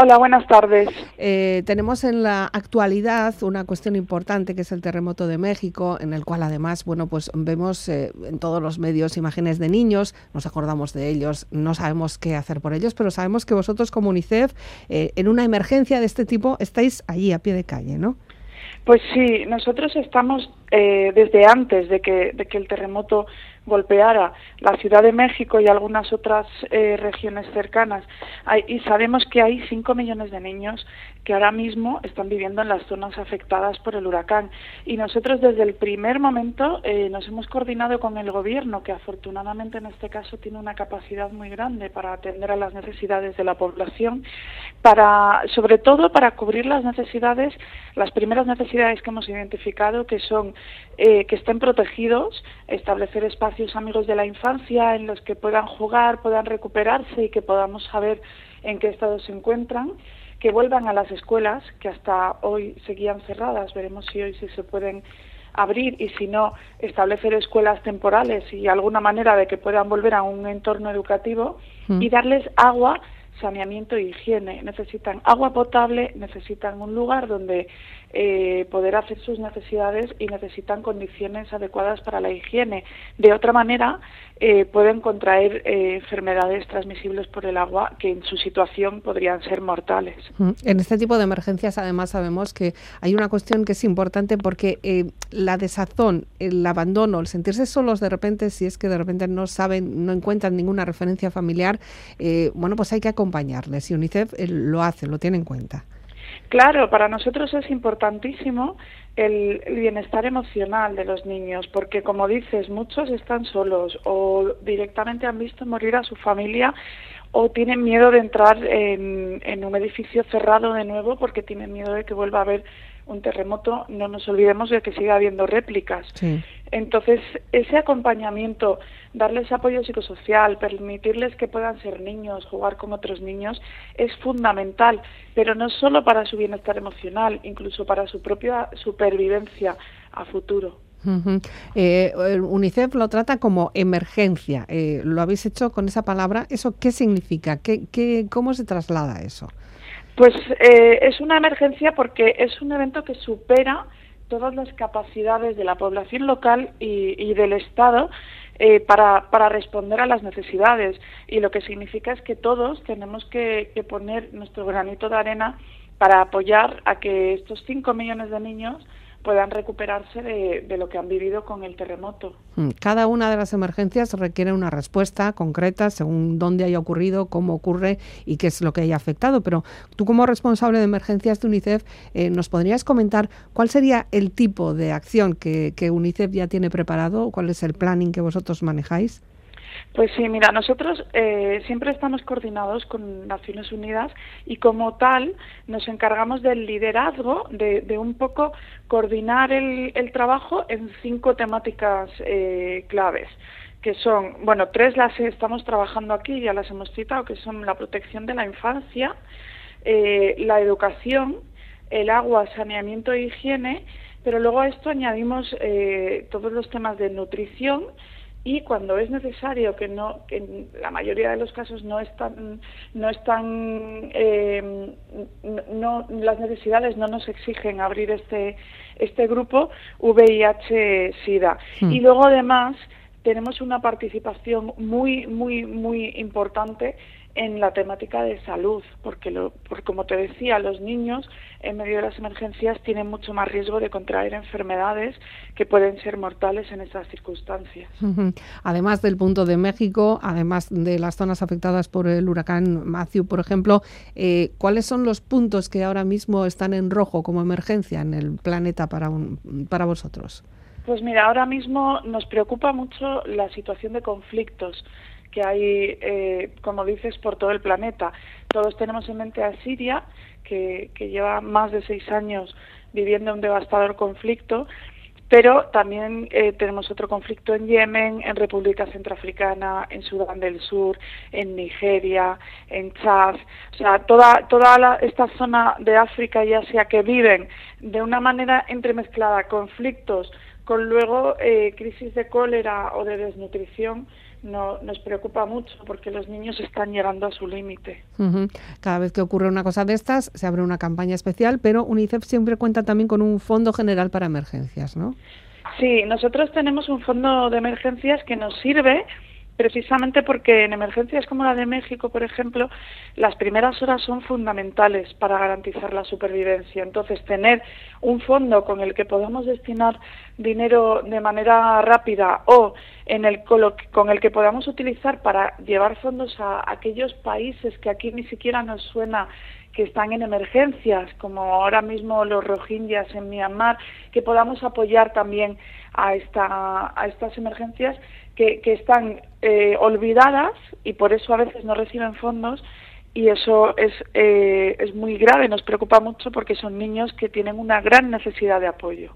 Hola, buenas tardes. Tenemos en la actualidad una cuestión importante que es el terremoto de México, en el cual además, bueno, pues vemos en todos los medios imágenes de niños, nos acordamos de ellos, no sabemos qué hacer por ellos, pero sabemos que vosotros como UNICEF, en una emergencia de este tipo, estáis allí a pie de calle, ¿no? Pues sí, nosotros estamos desde antes de que el terremoto golpeara la Ciudad de México y algunas otras regiones cercanas, y sabemos que hay 5 millones de niños que ahora mismo están viviendo en las zonas afectadas por el huracán. Y nosotros desde el primer momento nos hemos coordinado con el gobierno, que afortunadamente en este caso tiene una capacidad muy grande para atender a las necesidades de la población, sobre todo para cubrir las primeras necesidades que hemos identificado, que son que estén protegidos, establecer espacios amigos de la infancia en los que puedan jugar, puedan recuperarse y que podamos saber en qué estado se encuentran, que vuelvan a las escuelas, que hasta hoy seguían cerradas, veremos si hoy sí se pueden abrir, y si no, establecer escuelas temporales y alguna manera de que puedan volver a un entorno educativo, y darles agua, saneamiento e higiene. Necesitan agua potable, necesitan un lugar donde poder hacer sus necesidades y necesitan condiciones adecuadas para la higiene. De otra manera, pueden contraer enfermedades transmisibles por el agua que en su situación podrían ser mortales. En este tipo de emergencias, además, sabemos que hay una cuestión que es importante porque la desazón, el abandono, el sentirse solos de repente, si es que de repente no saben, no encuentran ninguna referencia familiar, bueno, pues hay que acompañarles, y UNICEF lo hace, lo tiene en cuenta. Claro, para nosotros es importantísimo el bienestar emocional de los niños, porque como dices, muchos están solos o directamente han visto morir a su familia o tienen miedo de entrar en un edificio cerrado de nuevo porque tienen miedo de que vuelva a haber un terremoto. No nos olvidemos de que sigue habiendo réplicas. Sí. Entonces, ese acompañamiento, darles apoyo psicosocial, permitirles que puedan ser niños, jugar con otros niños, es fundamental, pero no solo para su bienestar emocional, incluso para su propia supervivencia a futuro. UNICEF lo trata como emergencia. Lo habéis hecho con esa palabra. ¿Eso qué significa? ¿Cómo se traslada eso? Pues es una emergencia porque es un evento que supera todas las capacidades de la población local y del Estado para responder a las necesidades. Y lo que significa es que todos tenemos que poner nuestro granito de arena para apoyar a que estos 5 millones de niños puedan recuperarse de lo que han vivido con el terremoto. Cada una de las emergencias requiere una respuesta concreta según dónde haya ocurrido, cómo ocurre y qué es lo que haya afectado. Pero tú, como responsable de emergencias de UNICEF, ¿nos podrías comentar cuál sería el tipo de acción que UNICEF ya tiene preparado? ¿Cuál es el planning que vosotros manejáis? Pues sí, mira, nosotros siempre estamos coordinados con Naciones Unidas y como tal nos encargamos del liderazgo, de un poco coordinar el trabajo en 5 temáticas claves, que son, bueno, 3 las estamos trabajando aquí, ya las hemos citado, que son la protección de la infancia, la educación, el agua, saneamiento e higiene, pero luego a esto añadimos todos los temas de nutrición. Y cuando es necesario, que en la mayoría de los casos las necesidades no nos exigen abrir este grupo, VIH-Sida. Y luego además tenemos una participación muy, muy, muy importante en la temática de salud, porque como te decía, los niños en medio de las emergencias tienen mucho más riesgo de contraer enfermedades que pueden ser mortales en esas circunstancias. Además del punto de México, además de las zonas afectadas por el huracán Matthew, por ejemplo, ¿cuáles son los puntos que ahora mismo están en rojo como emergencia en el planeta para vosotros? Pues mira, ahora mismo nos preocupa mucho la situación de conflictos que hay, como dices, por todo el planeta. Todos tenemos en mente a Siria, que lleva más de 6 años viviendo un devastador conflicto, pero también tenemos otro conflicto en Yemen, en República Centroafricana, en Sudán del Sur, en Nigeria, en Chad. O sea, toda esta zona de África y Asia que viven de una manera entremezclada conflictos con luego crisis de cólera o de desnutrición nos preocupa mucho porque los niños están llegando a su límite. Cada vez que ocurre una cosa de estas, se abre una campaña especial, pero UNICEF siempre cuenta también con un fondo general para emergencias, ¿no? Sí, nosotros tenemos un fondo de emergencias que nos sirve precisamente porque en emergencias como la de México, por ejemplo, las primeras horas son fundamentales para garantizar la supervivencia. Entonces, tener un fondo con el que podamos destinar dinero de manera rápida o con el que podamos utilizar para llevar fondos a aquellos países que aquí ni siquiera nos suena que están en emergencias, como ahora mismo los rohingyas en Myanmar, que podamos apoyar también a estas emergencias que están olvidadas y por eso a veces no reciben fondos, y eso es muy grave, nos preocupa mucho porque son niños que tienen una gran necesidad de apoyo.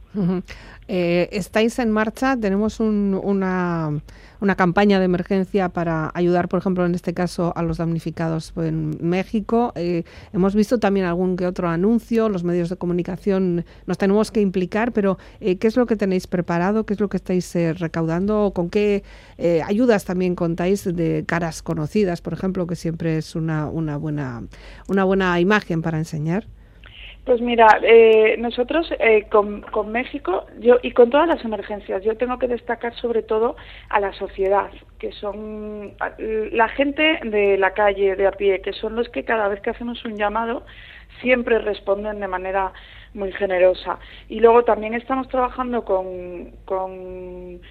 Estáis en marcha, tenemos una campaña de emergencia para ayudar, por ejemplo, en este caso, a los damnificados en México. Hemos visto también algún que otro anuncio, los medios de comunicación nos tenemos que implicar, pero ¿qué es lo que tenéis preparado? ¿Qué es lo que estáis recaudando? ¿Con qué ayudas también contáis de caras conocidas, por ejemplo, que siempre es una buena imagen para enseñar? Pues mira, nosotros con México y con todas las emergencias, yo tengo que destacar sobre todo a la sociedad, que son la gente de la calle, de a pie, que son los que cada vez que hacemos un llamado siempre responden de manera muy generosa. Y luego también estamos trabajando con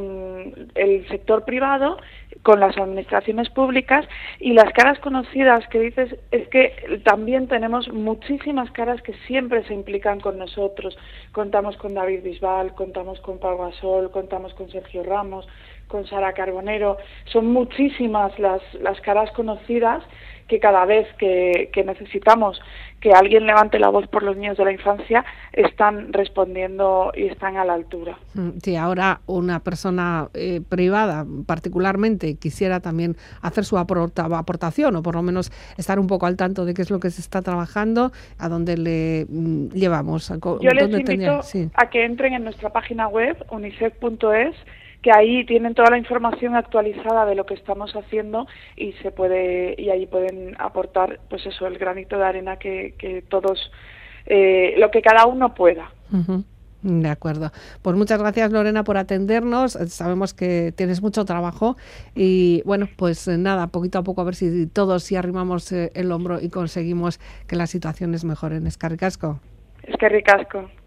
el sector privado, con las administraciones públicas, y las caras conocidas que dices, es que también tenemos muchísimas caras que siempre se implican con nosotros. Contamos con David Bisbal, contamos con Pau Gasol, contamos con Sergio Ramos, con Sara Carbonero. Son muchísimas las caras conocidas que cada vez que necesitamos que alguien levante la voz por los niños de la infancia, están respondiendo y están a la altura. Sí, ahora una persona privada particularmente quisiera también hacer su aportación o por lo menos estar un poco al tanto de qué es lo que se está trabajando, ¿a dónde le llevamos? Yo les invito a que entren en nuestra página web, unicef.es, que ahí tienen toda la información actualizada de lo que estamos haciendo y ahí pueden aportar, pues eso, el granito de arena que todos, lo que cada uno pueda. De acuerdo. Pues muchas gracias, Lorena, por atendernos. Sabemos que tienes mucho trabajo y bueno, pues nada, poquito a poco a ver si todos arrimamos el hombro y conseguimos que las situaciones mejoren. Eskerrik asko. Eskerrik asko.